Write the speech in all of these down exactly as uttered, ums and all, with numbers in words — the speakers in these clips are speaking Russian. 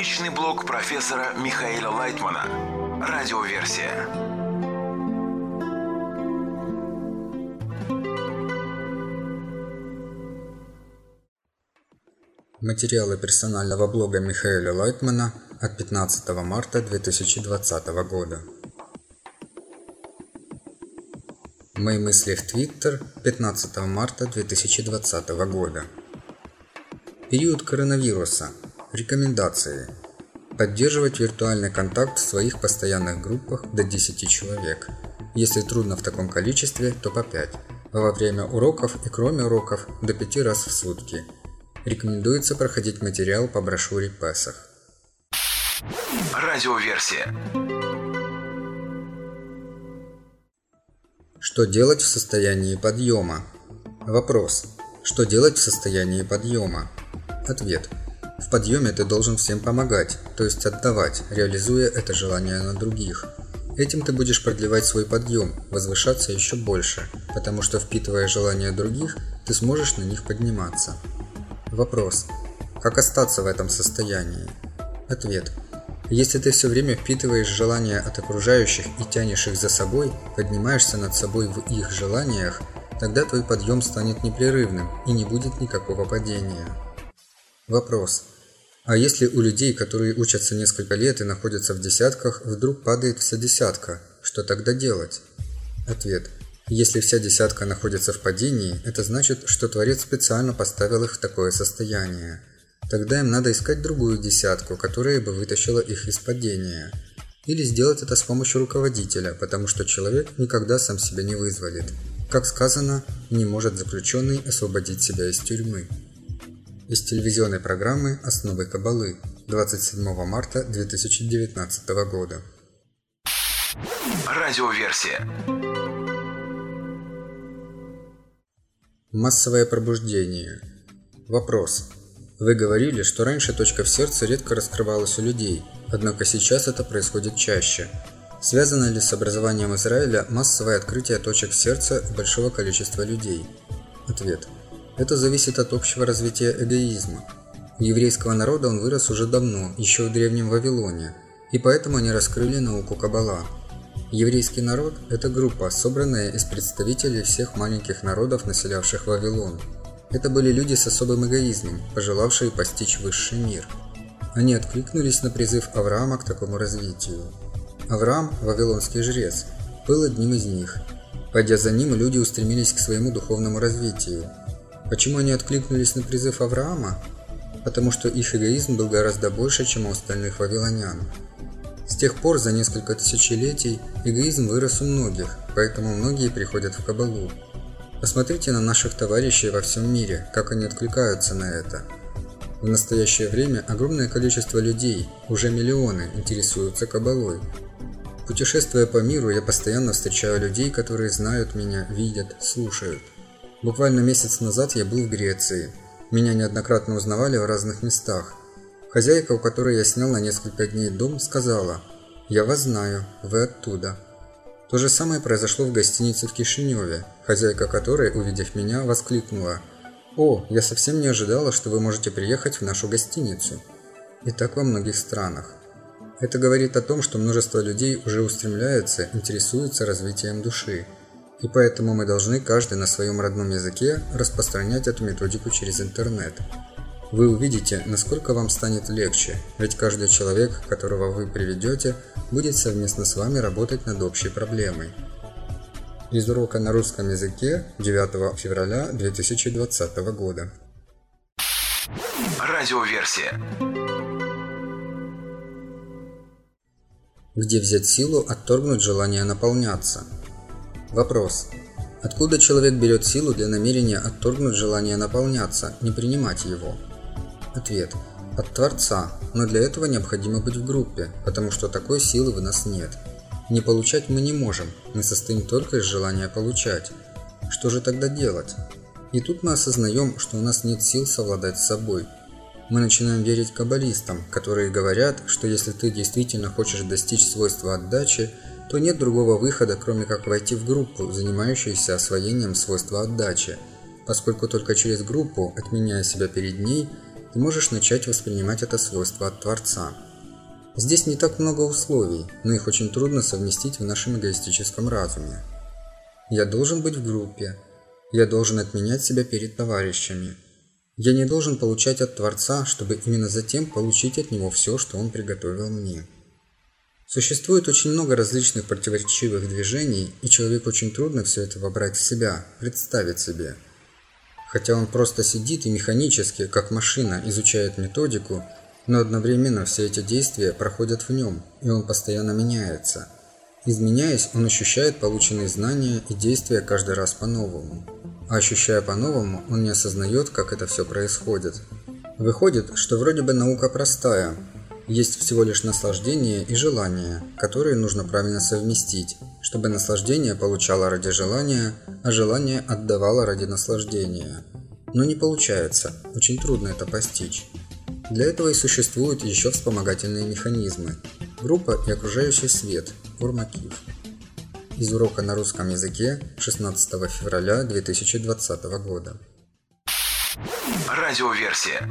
Научный блог профессора Михаила Лайтмана. Радиоверсия. Материалы персонального блога Михаила Лайтмана от пятнадцатого марта две тысячи двадцатого года. Мои мысли в Твиттер пятнадцатого марта две тысячи двадцатого года. Период коронавируса. Рекомендации. Поддерживать виртуальный контакт в своих постоянных группах до десяти человек. Если трудно в таком количестве, то по пять. Во время уроков и кроме уроков до пяти раз в сутки. Рекомендуется проходить материал по брошюре Песах. Радиоверсия. Что делать в состоянии подъема? Вопрос. Что делать в состоянии подъема? Ответ. В подъеме ты должен всем помогать, то есть отдавать, реализуя это желание на других. Этим ты будешь продлевать свой подъем, возвышаться еще больше, потому что, впитывая желания других, ты сможешь на них подниматься. Вопрос. Как остаться в этом состоянии? Ответ. Если ты все время впитываешь желания от окружающих и тянешь их за собой, поднимаешься над собой в их желаниях, тогда твой подъем станет непрерывным и не будет никакого падения. Вопрос. А если у людей, которые учатся несколько лет и находятся в десятках, вдруг падает вся десятка, что тогда делать? Ответ. Если вся десятка находится в падении, это значит, что Творец специально поставил их в такое состояние. Тогда им надо искать другую десятку, которая бы вытащила их из падения. Или сделать это с помощью руководителя, потому что человек никогда сам себя не вызволит. Как сказано, не может заключенный освободить себя из тюрьмы. Из телевизионной программы «Основы Каббалы» двадцать седьмого марта две тысячи девятнадцатого года. Радиоверсия. Массовое пробуждение. Вопрос. Вы говорили, что раньше точка в сердце редко раскрывалась у людей, однако сейчас это происходит чаще. Связано ли с образованием Израиля массовое открытие точек в сердце у большого количества людей? Ответ. Это зависит от общего развития эгоизма. У еврейского народа он вырос уже давно, еще в древнем Вавилоне, и поэтому они раскрыли науку Каббала. Еврейский народ – это группа, собранная из представителей всех маленьких народов, населявших Вавилон. Это были люди с особым эгоизмом, пожелавшие постичь высший мир. Они откликнулись на призыв Авраама к такому развитию. Авраам, вавилонский жрец, был одним из них. Пойдя за ним, люди устремились к своему духовному развитию. Почему они откликнулись на призыв Авраама? Потому что их эгоизм был гораздо больше, чем у остальных вавилонян. С тех пор, за несколько тысячелетий, эгоизм вырос у многих, поэтому многие приходят в Каббалу. Посмотрите на наших товарищей во всем мире, как они откликаются на это. В настоящее время огромное количество людей, уже миллионы, интересуются Каббалой. Путешествуя по миру, я постоянно встречаю людей, которые знают меня, видят, слушают. Буквально месяц назад я был в Греции. Меня неоднократно узнавали в разных местах. Хозяйка, у которой я снял на несколько дней дом, сказала: «Я вас знаю, вы оттуда». То же самое произошло в гостинице в Кишиневе, хозяйка которой, увидев меня, воскликнула: «О, я совсем не ожидала, что вы можете приехать в нашу гостиницу». И так во многих странах. Это говорит о том, что множество людей уже устремляются, интересуются развитием души. И поэтому мы должны каждый на своем родном языке распространять эту методику через интернет. Вы увидите, насколько вам станет легче, ведь каждый человек, которого вы приведете, будет совместно с вами работать над общей проблемой. Из урока на русском языке девятого февраля две тысячи двадцатого года. Радиоверсия. Где взять силу отторгнуть желание наполняться? Вопрос. Откуда человек берет силу для намерения отторгнуть желание наполняться, не принимать его? Ответ. От Творца, но для этого необходимо быть в группе, потому что такой силы в нас нет. Не получать мы не можем, мы состоим только из желания получать. Что же тогда делать? И тут мы осознаем, что у нас нет сил совладать с собой. Мы начинаем верить каббалистам, которые говорят, что если ты действительно хочешь достичь свойства отдачи, то нет другого выхода, кроме как войти в группу, занимающуюся освоением свойства отдачи, поскольку только через группу, отменяя себя перед ней, и можешь начать воспринимать это свойство от Творца. Здесь не так много условий, но их очень трудно совместить в нашем эгоистическом разуме. Я должен быть в группе. Я должен отменять себя перед товарищами. Я не должен получать от Творца, чтобы именно затем получить от Него все, что Он приготовил мне. Существует очень много различных противоречивых движений, и человеку очень трудно все это вобрать в себя, представить себе. Хотя он просто сидит и механически, как машина, изучает методику, но одновременно все эти действия проходят в нем, и он постоянно меняется. Изменяясь, он ощущает полученные знания и действия каждый раз по-новому. А ощущая по-новому, он не осознает, как это все происходит. Выходит, что вроде бы наука простая. Есть всего лишь наслаждение и желание, которые нужно правильно совместить, чтобы наслаждение получало ради желания, а желание отдавало ради наслаждения. Но не получается, очень трудно это постичь. Для этого и существуют еще вспомогательные механизмы – группа и окружающий свет, Урмакив. Из урока на русском языке шестнадцатого февраля две тысячи двадцатого года. Радиоверсия.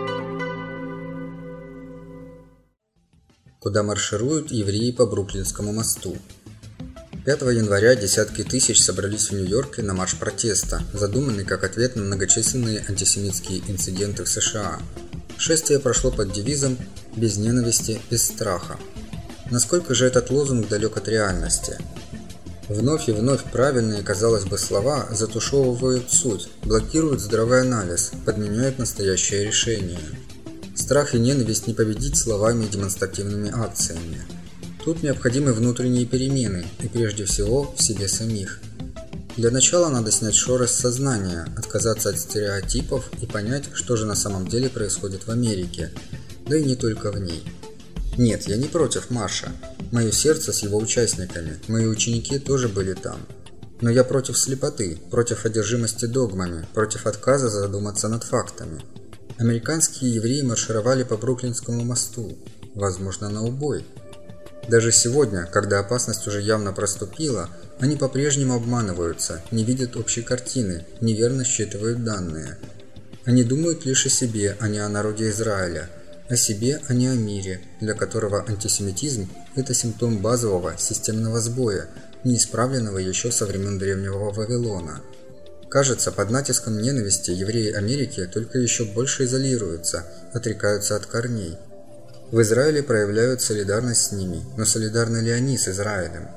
Куда маршируют евреи по Бруклинскому мосту. пятого января десятки тысяч собрались в Нью-Йорке на марш протеста, задуманный как ответ на многочисленные антисемитские инциденты в США. Шествие прошло под девизом «Без ненависти, без страха». Насколько же этот лозунг далек от реальности? Вновь и вновь правильные, казалось бы, слова затушевывают суть, блокируют здравый анализ, подменяют настоящее решение. Страх и ненависть не победить словами и демонстративными акциями. Тут необходимы внутренние перемены, и прежде всего в себе самих. Для начала надо снять шоры с сознания, отказаться от стереотипов и понять, что же на самом деле происходит в Америке, да и не только в ней. Нет, я не против марша. Мое сердце с его участниками, мои ученики тоже были там. Но я против слепоты, против одержимости догмами, против отказа задуматься над фактами. Американские евреи маршировали по Бруклинскому мосту, возможно, на убой. Даже сегодня, когда опасность уже явно проступила, они по-прежнему обманываются, не видят общей картины, неверно считывают данные. Они думают лишь о себе, а не о народе Израиля, о себе, а не о мире, для которого антисемитизм – это симптом базового системного сбоя, неисправленного еще со времен древнего Вавилона. Кажется, под натиском ненависти евреи Америки только еще больше изолируются, отрекаются от корней. В Израиле проявляют солидарность с ними, но солидарны ли они с Израилем?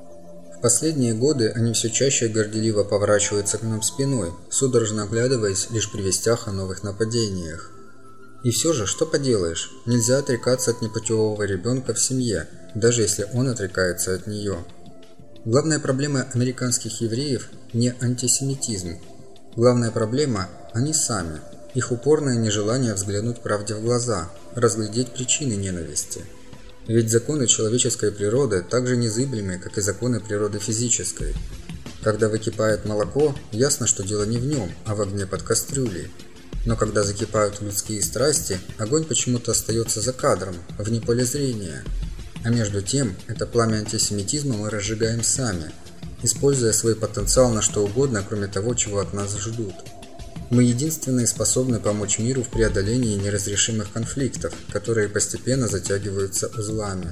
В последние годы они все чаще горделиво поворачиваются к нам спиной, судорожно оглядываясь лишь при вестях о новых нападениях. И все же, что поделаешь, нельзя отрекаться от непутевого ребенка в семье, даже если он отрекается от нее. Главная проблема американских евреев не антисемитизм. Главная проблема – они сами, их упорное нежелание взглянуть правде в глаза, разглядеть причины ненависти. Ведь законы человеческой природы так же незыблемы, как и законы природы физической. Когда выкипает молоко, ясно, что дело не в нем, а в огне под кастрюлей. Но когда закипают людские страсти, огонь почему-то остается за кадром, вне поля зрения. А между тем, это пламя антисемитизма мы разжигаем сами, используя свой потенциал на что угодно, кроме того, чего от нас ждут. Мы единственные способны помочь миру в преодолении неразрешимых конфликтов, которые постепенно затягиваются узлами.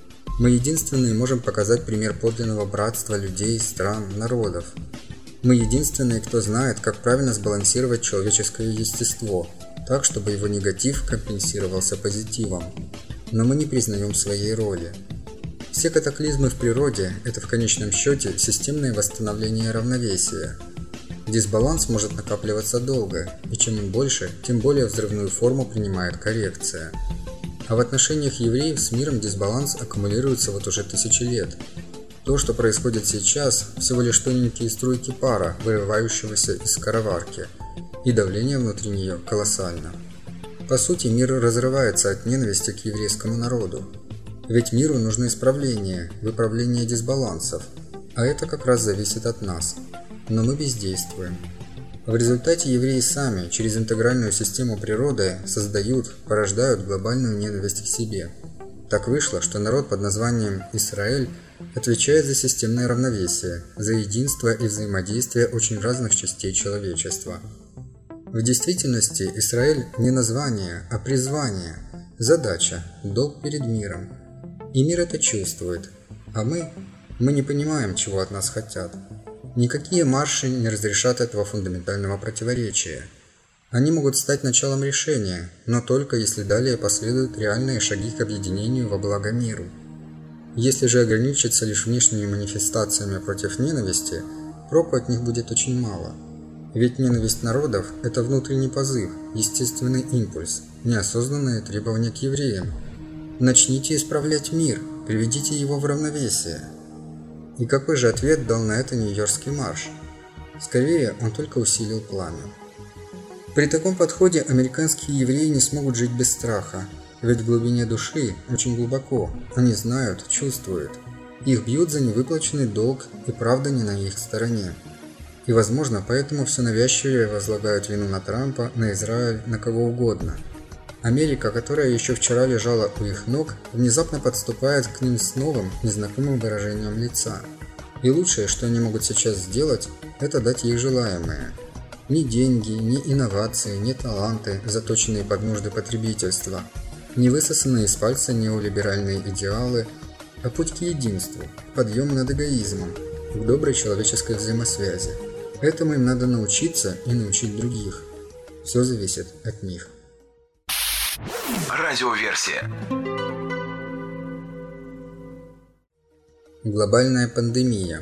Мы единственные можем показать пример подлинного братства людей, стран, народов. Мы единственные, кто знает, как правильно сбалансировать человеческое естество, так, чтобы его негатив компенсировался позитивом. Но мы не признаем своей роли. Все катаклизмы в природе – это в конечном счете системное восстановление равновесия. Дисбаланс может накапливаться долго, и чем он больше, тем более взрывную форму принимает коррекция. А в отношениях евреев с миром дисбаланс аккумулируется вот уже тысячи лет. То, что происходит сейчас, всего лишь тоненькие струйки пара, вырывающегося из скороварки, и давление внутри нее колоссально. По сути, мир разрывается от ненависти к еврейскому народу. Ведь миру нужно исправление, выправление дисбалансов, а это как раз зависит от нас. Но мы бездействуем. В результате евреи сами, через интегральную систему природы, создают, порождают глобальную ненависть к себе. Так вышло, что народ под названием Израиль отвечает за системное равновесие, за единство и взаимодействие очень разных частей человечества. В действительности Израиль не название, а призвание, задача, долг перед миром. И мир это чувствует, а мы, мы не понимаем, чего от нас хотят. Никакие марши не разрешат этого фундаментального противоречия. Они могут стать началом решения, но только если далее последуют реальные шаги к объединению во благо миру. Если же ограничиться лишь внешними манифестациями против ненависти, проку от них будет очень мало. Ведь ненависть народов – это внутренний позыв, естественный импульс, неосознанные требования к евреям. Начните исправлять мир, приведите его в равновесие. И какой же ответ дал на это Нью-Йоркский марш? Скорее, он только усилил пламя. При таком подходе американские евреи не смогут жить без страха, ведь в глубине души, очень глубоко, они знают, чувствуют. Их бьют за невыплаченный долг, и правда не на их стороне. И, возможно, поэтому все навязчивее возлагают вину на Трампа, на Израиль, на кого угодно. Америка, которая еще вчера лежала у их ног, внезапно подступает к ним с новым, незнакомым выражением лица. И лучшее, что они могут сейчас сделать, это дать ей желаемое. Ни деньги, ни инновации, ни таланты, заточенные под нужды потребительства, ни высосанные из пальца неолиберальные идеалы, а путь к единству, подъем над эгоизмом, к доброй человеческой взаимосвязи. Этому им надо научиться и научить других. Все зависит от них. Радиоверсия. Глобальная пандемия.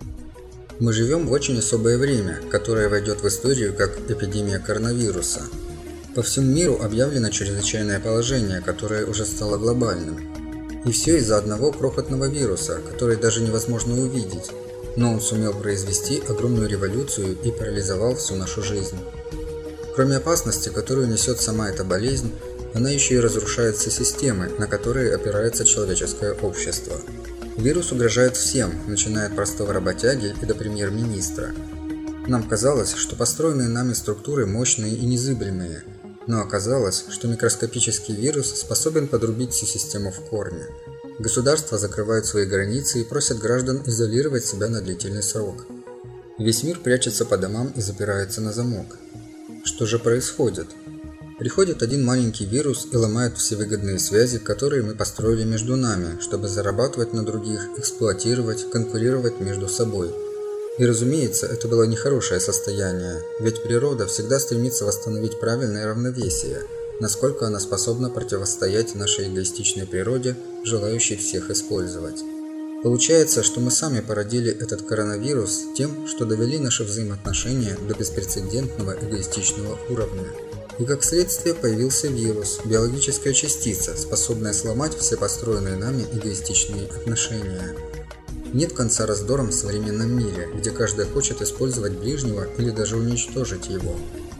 Мы живем в очень особое время, которое войдет в историю как эпидемия коронавируса. По всему миру объявлено чрезвычайное положение, которое уже стало глобальным. И все из-за одного крохотного вируса, который даже невозможно увидеть, но он сумел произвести огромную революцию и парализовал всю нашу жизнь. Кроме опасности, которую несет сама эта болезнь, она еще и разрушает все системы, на которые опирается человеческое общество. Вирус угрожает всем, начиная от простого работяги и до премьер-министра. Нам казалось, что построенные нами структуры мощные и незыблемые, но оказалось, что микроскопический вирус способен подрубить всю систему в корне. Государства закрывают свои границы и просят граждан изолировать себя на длительный срок. Весь мир прячется по домам и запирается на замок. Что же происходит? Приходит один маленький вирус и ломает все выгодные связи, которые мы построили между нами, чтобы зарабатывать на других, эксплуатировать, конкурировать между собой. И разумеется, это было нехорошее состояние, ведь природа всегда стремится восстановить правильное равновесие, насколько она способна противостоять нашей эгоистичной природе, желающей всех использовать. Получается, что мы сами породили этот коронавирус тем, что довели наши взаимоотношения до беспрецедентного эгоистичного уровня. И как следствие появился вирус, биологическая частица, способная сломать все построенные нами эгоистичные отношения. Нет конца раздорам в современном мире, где каждый хочет использовать ближнего или даже уничтожить его.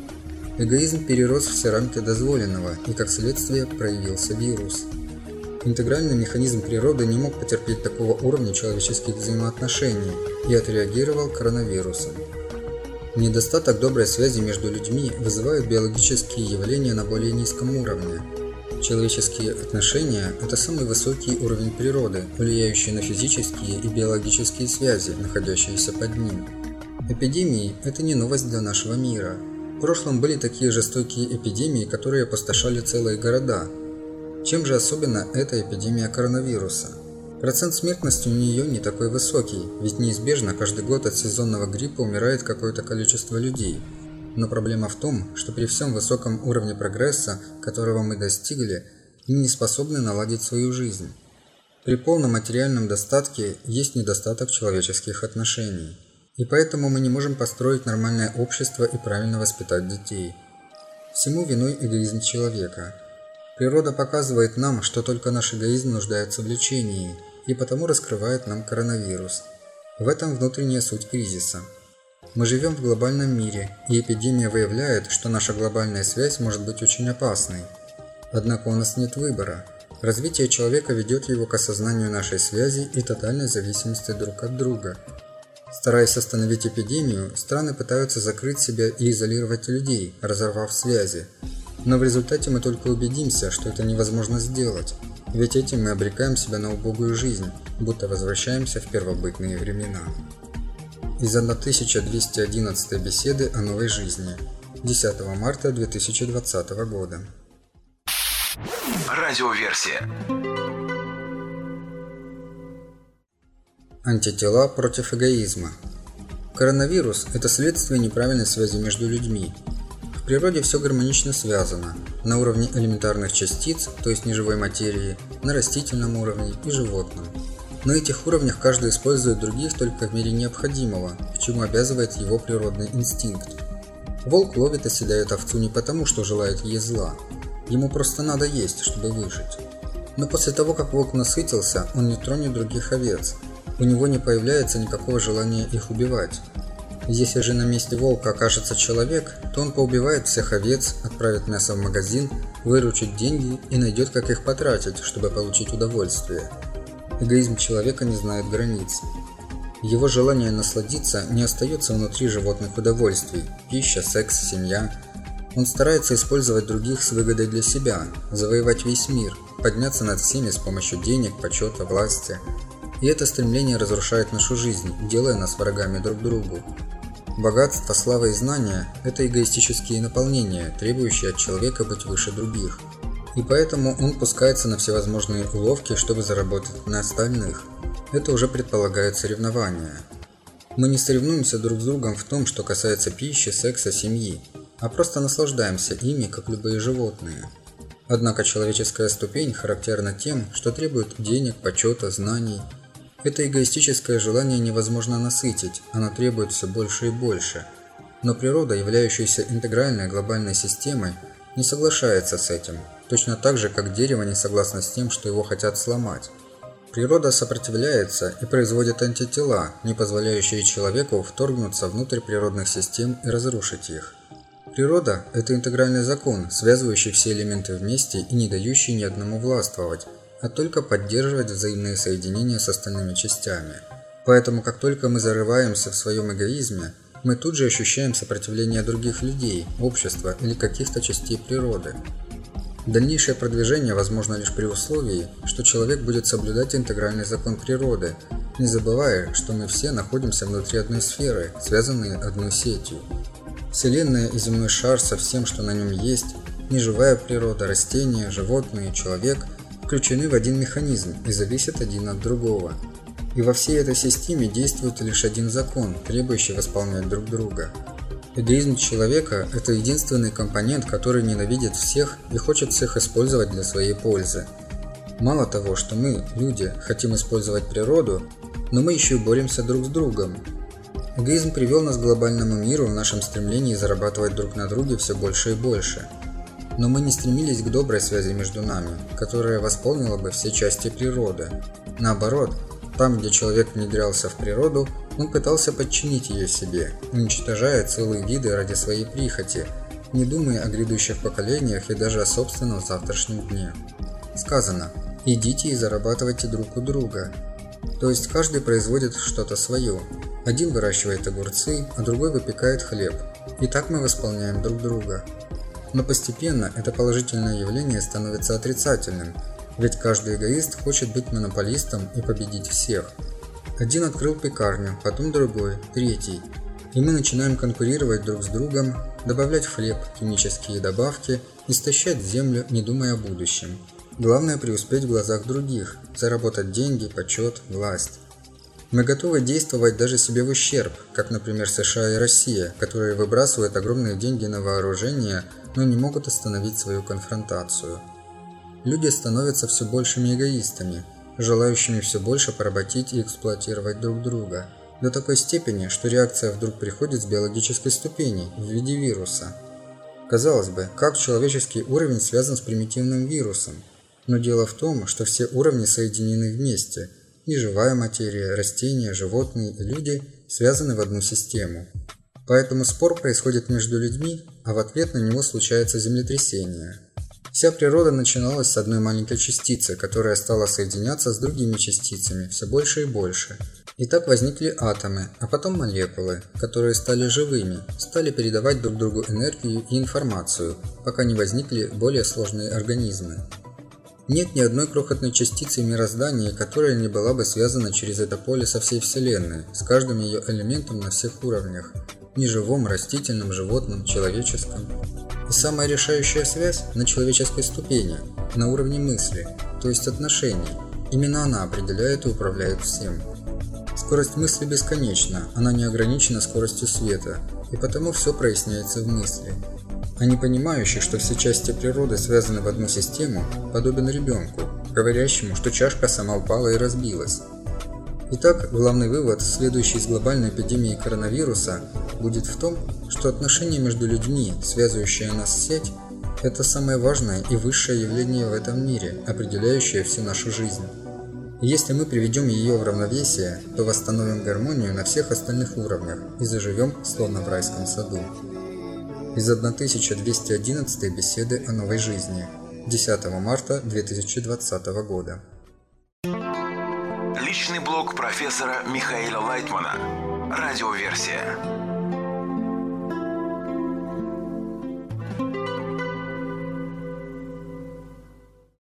Эгоизм перерос все рамки дозволенного, и как следствие проявился вирус. Интегральный механизм природы не мог потерпеть такого уровня человеческих взаимоотношений и отреагировал коронавирусом. Недостаток доброй связи между людьми вызывает биологические явления на более низком уровне. Человеческие отношения – это самый высокий уровень природы, влияющий на физические и биологические связи, находящиеся под ним. Эпидемии – это не новость для нашего мира. В прошлом были такие жестокие эпидемии, которые опустошали целые города. Чем же особенно эта эпидемия коронавируса? Процент смертности у нее не такой высокий, ведь неизбежно каждый год от сезонного гриппа умирает какое-то количество людей. Но проблема в том, что при всем высоком уровне прогресса, которого мы достигли, мы не способны наладить свою жизнь. При полном материальном достатке есть недостаток человеческих отношений. И поэтому мы не можем построить нормальное общество и правильно воспитать детей. Всему виной эгоизм человека. Природа показывает нам, что только наш эгоизм нуждается в лечении, и потому раскрывает нам коронавирус. В этом внутренняя суть кризиса. Мы живем в глобальном мире, и эпидемия выявляет, что наша глобальная связь может быть очень опасной. Однако у нас нет выбора. Развитие человека ведет его к осознанию нашей связи и тотальной зависимости друг от друга. Стараясь остановить эпидемию, страны пытаются закрыть себя и изолировать людей, разорвав связи. Но в результате мы только убедимся, что это невозможно сделать, ведь этим мы обрекаем себя на убогую жизнь, будто возвращаемся в первобытные времена. Из тысяча двести одиннадцатой беседы о новой жизни. десятого марта две тысячи двадцатого года. Радиоверсия. Антитела против эгоизма. Коронавирус – это следствие неправильной связи между людьми. В природе все гармонично связано на уровне элементарных частиц, то есть неживой материи, на растительном уровне и животном. На этих уровнях каждый использует других только в мере необходимого, к чему обязывает его природный инстинкт. Волк ловит и съедает овцу не потому, что желает ей зла. Ему просто надо есть, чтобы выжить. Но после того, как волк насытился, он не тронет других овец. У него не появляется никакого желания их убивать. Если же на месте волка окажется человек, то он поубивает всех овец, отправит мясо в магазин, выручит деньги и найдет, как их потратить, чтобы получить удовольствие. Эгоизм человека не знает границ. Его желание насладиться не остается внутри животных удовольствий – пища, секс, семья. Он старается использовать других с выгодой для себя, завоевать весь мир, подняться над всеми с помощью денег, почета, власти. И это стремление разрушает нашу жизнь, делая нас врагами друг другу. Богатство, слава и знания – это эгоистические наполнения, требующие от человека быть выше других. И поэтому он пускается на всевозможные уловки, чтобы заработать на остальных. Это уже предполагает соревнования. Мы не соревнуемся друг с другом в том, что касается пищи, секса, семьи, а просто наслаждаемся ими, как любые животные. Однако человеческая ступень характерна тем, что требует денег, почета, знаний. Это эгоистическое желание невозможно насытить, оно требует все больше и больше. Но природа, являющаяся интегральной глобальной системой, не соглашается с этим, точно так же, как дерево не согласно с тем, что его хотят сломать. Природа сопротивляется и производит антитела, не позволяющие человеку вторгнуться внутрь природных систем и разрушить их. Природа – это интегральный закон, связывающий все элементы вместе и не дающий ни одному властвовать, а только поддерживать взаимные соединения с остальными частями. Поэтому, как только мы зарываемся в своем эгоизме, мы тут же ощущаем сопротивление других людей, общества или каких-то частей природы. Дальнейшее продвижение возможно лишь при условии, что человек будет соблюдать интегральный закон природы, не забывая, что мы все находимся внутри одной сферы, связанные одной сетью. Вселенная и земной шар со всем, что на нем есть, неживая природа, растения, животные, человек включены в один механизм и зависят один от другого. И во всей этой системе действует лишь один закон, требующий восполнять друг друга. Эгоизм человека – это единственный компонент, который ненавидит всех и хочет всех использовать для своей пользы. Мало того, что мы, люди, хотим использовать природу, но мы еще и боремся друг с другом. Эгоизм привел нас к глобальному миру в нашем стремлении зарабатывать друг на друге все больше и больше. Но мы не стремились к доброй связи между нами, которая восполнила бы все части природы. Наоборот, там, где человек внедрялся в природу, он пытался подчинить ее себе, уничтожая целые виды ради своей прихоти, не думая о грядущих поколениях и даже о собственном завтрашнем дне. Сказано: «Идите и зарабатывайте друг у друга». То есть каждый производит что-то свое. Один выращивает огурцы, а другой выпекает хлеб. И так мы восполняем друг друга. Но постепенно это положительное явление становится отрицательным, ведь каждый эгоист хочет быть монополистом и победить всех. Один открыл пекарню, потом другой, третий. И мы начинаем конкурировать друг с другом, добавлять в хлеб химические добавки, истощать землю, не думая о будущем. Главное преуспеть в глазах других, заработать деньги, почет, власть. Мы готовы действовать даже себе в ущерб, как, например, США и Россия, которые выбрасывают огромные деньги на вооружение, но не могут остановить свою конфронтацию. Люди становятся все большими эгоистами, желающими все больше поработить и эксплуатировать друг друга, до такой степени, что реакция вдруг приходит с биологической ступени в виде вируса. Казалось бы, как человеческий уровень связан с примитивным вирусом? Но дело в том, что все уровни соединены вместе, и живая материя, растения, животные и люди связаны в одну систему. Поэтому спор происходит между людьми, а в ответ на него случается землетрясение. Вся природа начиналась с одной маленькой частицы, которая стала соединяться с другими частицами все больше и больше. И так возникли атомы, а потом молекулы, которые стали живыми, стали передавать друг другу энергию и информацию, пока не возникли более сложные организмы. Нет ни одной крохотной частицы мироздания, которая не была бы связана через это поле со всей Вселенной, с каждым ее элементом на всех уровнях. неживом, растительном, животном, человеческом. И самая решающая связь на человеческой ступени, на уровне мысли, то есть отношений. Именно она определяет и управляет всем. Скорость мысли бесконечна, она не ограничена скоростью света, и потому все проясняется в мысли. А не понимающий, что все части природы связаны в одну систему, подобен ребенку, говорящему, что чашка сама упала и разбилась. Итак, главный вывод, следующий из глобальной эпидемии коронавируса, будет в том, что отношения между людьми, связывающие нас в сеть, это самое важное и высшее явление в этом мире, определяющее всю нашу жизнь. И если мы приведем ее в равновесие, то восстановим гармонию на всех остальных уровнях и заживем, словно в райском саду. Из тысяча двести одиннадцатой беседы о новой жизни, десятого марта две тысячи двадцатого года. Личный блог профессора Михаила Лайтмана. Радиоверсия.